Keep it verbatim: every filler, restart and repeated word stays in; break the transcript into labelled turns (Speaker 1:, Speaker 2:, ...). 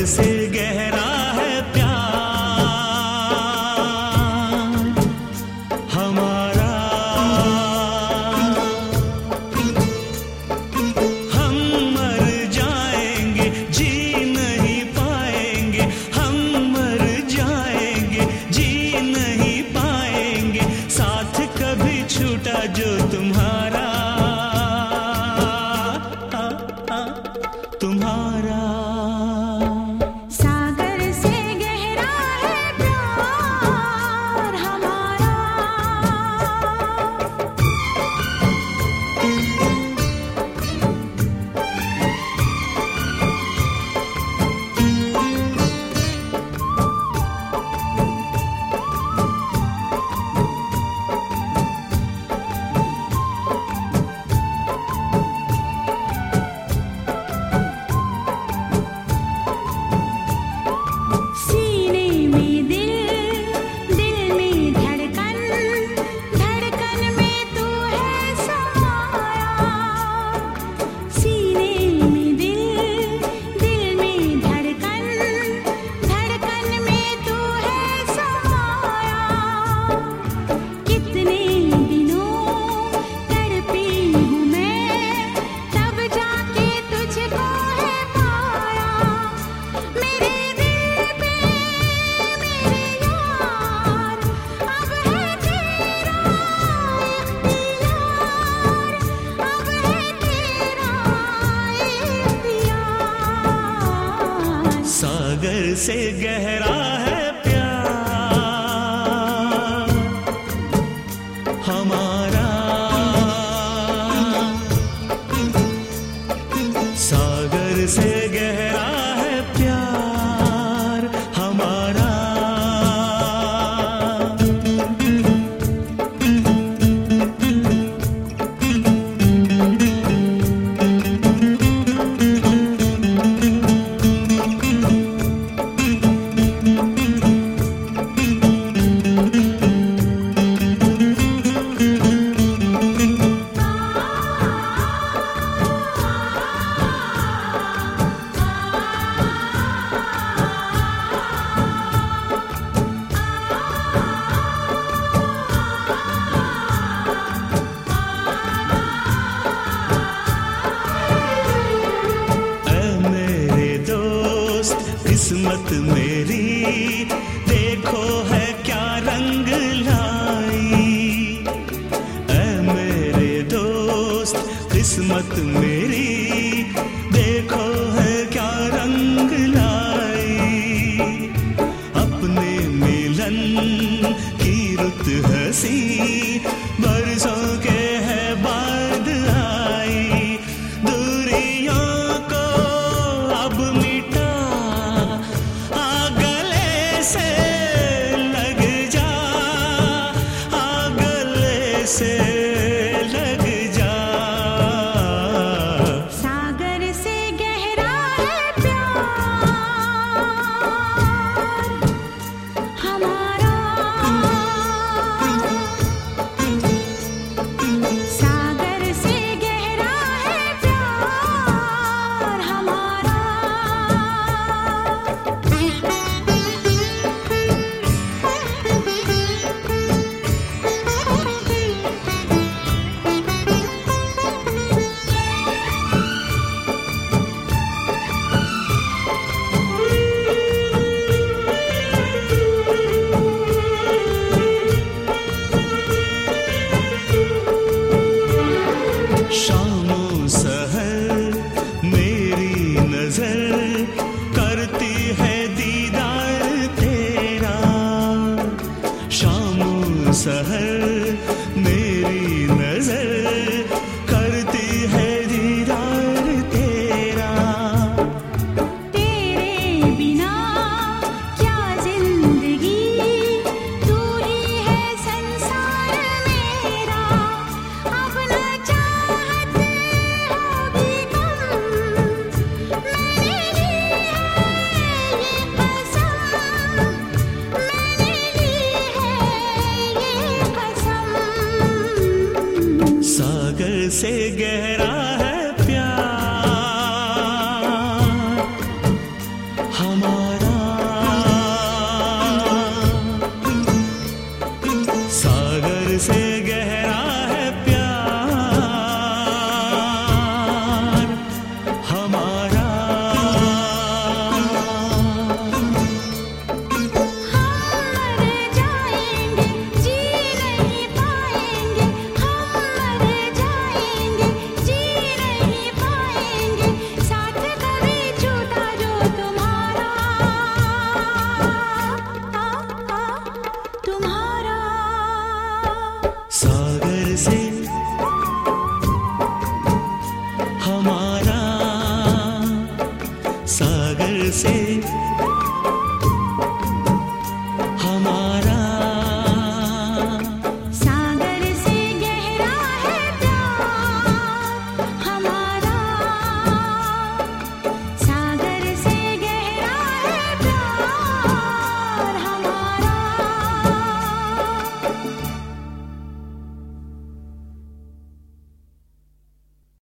Speaker 1: से गहरा है प्यार हमारा। हम मर जाएंगे जी नहीं पाएंगे, हम मर जाएंगे जी नहीं पाएंगे, साथ कभी छूटा जो तुम्हारा तुम्हारा।
Speaker 2: सागर से गहरा है प्यार हमारा। सीने में दिल, दिल में धड़कन, धड़कन में तू है समाया। सीने में दिल, दिल में धड़कन, धड़कन में तू है समाया। कितने दिनों तड़पी हूँ मैं, तब जाके तुझको है पाया। मेरे दिल पे मेरे यार, अब है तेरा इख्तियार, अब है तेरा इख्तियार।
Speaker 1: सागर से गहरा है प्यार हमारा। सागर से गहरा है प्यार हमारा। ऐ मेरे दोस्त किस्मत मेरी, देखो है क्या रंग लाई। ऐ मेरे दोस्त किस्मत मेरी, देखो है क्या रंग लाई। अपने मिलन की रुत हंसी, बरसों के है बाद आई। दूरियों को अब मिटा, आ गले से लग जा, आ गले से लग जा।
Speaker 2: सागर से गहरा है प्यार हमारा। सागर से गहरा है प्यार हमारा।
Speaker 1: शामों सहर मेरी नजर करती है दीदार तेरा। शामों सहर मेरी नजर करती है दीदार तेरा।
Speaker 2: तेरे बिना क्या जिंदगी, तू ही है संसार मेरा। अब न चाहत होगी कम, मैंने ली है ये कसम, मैंने ली है ये कसम।
Speaker 1: सागर से गहरा है प्यार हम हमारा